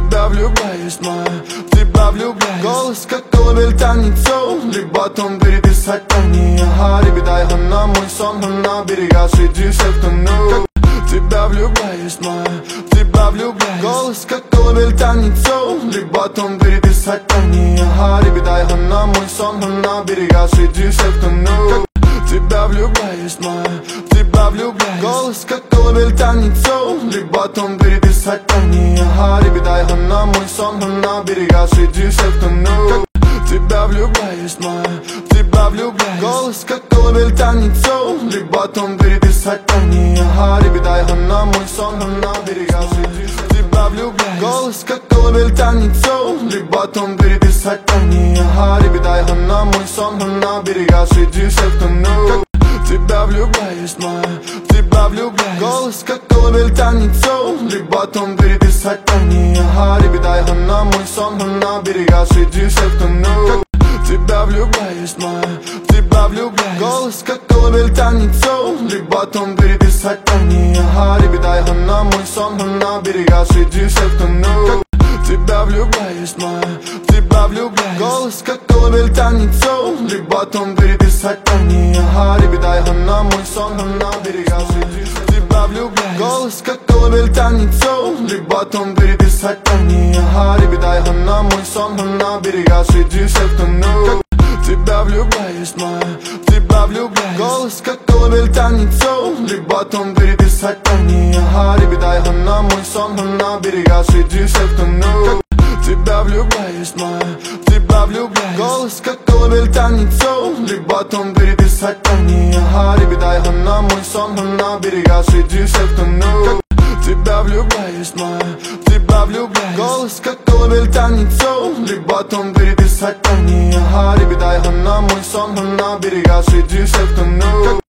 тебя влюбляюсь, но в тебя влюбляюсь. Голос как колыбель тянет все, либо том переписать ранее. Передай на мой сон, на берега среди всех тону. В тебя влюбляюсь, но в тебя влюбляюсь. Голос как колыбель тянет все, либо том переписать ранее. Передай на мой сон, на берега среди всех тону. В тебя влюбляюсь, но в тебя влюбляюсь. Голос как колыбель тянет все, либо том переписать ранее. Передай на мой сон, на берега среди всех тону. В тебя влюбляюсь, но в тебя влюбляюсь. Голос как колыбель тянет все, либо том переписать ранее. Передай на мой сон, на берега среди всех. В тебя влюбляюсь. Голос как колыбель тянет все, либо том переписать ранее. Передай на мой сон, на берега среди всех тону. В тебя влюбляюсь, но в тебя влюбляюсь. Голос как колыбель тянет все, либо том переписать ранее. Передай на мой сон, на берега среди всех тону. В тебя влюбляюсь, но в тебя влюбляюсь. Голос как колыбель тянет все, либо том переписать ранее. Передай на мой сон, на берега среди всех тону. В тебя влюбляюсь, но в тебя влюбляюсь. Голос как колыбель тянет все, либо том переписать ранее. Передай на мой сон, на берега среди всех. В тебя влюбляюсь. Голос как колыбель тянет все, либо том переписать ранее. Передай на мой сон, на берега среди всех тону. В тебя влюбляюсь, но в тебя влюбляюсь. Голос как колыбель тянет все, либо том переписать ранее. Передай на мой сон, на берега среди всех тону. В тебя влюбляюсь, но в тебя влюбляюсь. Голос как колыбель тянет все, либо том переписать ранее. Передай на мой сон, на берега среди всех тону. В тебя влюбляюсь, но в тебя влюбляюсь. Голос как колыбель тянет все, либо том переписать ранее. Передай на мой сон, на берега среди всех тону.